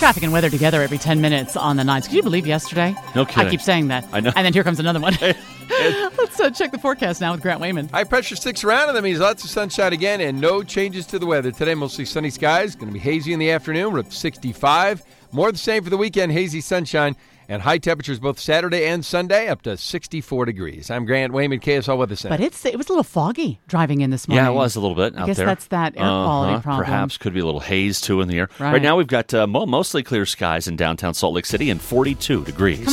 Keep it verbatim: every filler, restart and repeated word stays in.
Traffic and weather together every ten minutes on the nines. Can you believe yesterday? No kidding. I keep saying that. I know. And then here comes another one. Let's uh, check the forecast now with Grant Wayman. High pressure sticks around, and that means lots of sunshine again and no changes to the weather. Today, mostly sunny skies. Going to be hazy in the afternoon. We're up to sixty-five. More of the same for the weekend. Hazy sunshine and high temperatures both Saturday and Sunday, up to sixty-four degrees. I'm Grant Wayman, K S L Weather Center. But it's it was a little foggy driving in this morning. Yeah, it was a little bit out I guess there. that's that air quality uh-huh. problem. Perhaps could be a little haze, too, in the air. Right, right now, we've got uh, mo- mostly clear skies in downtown Salt Lake City and forty-two degrees.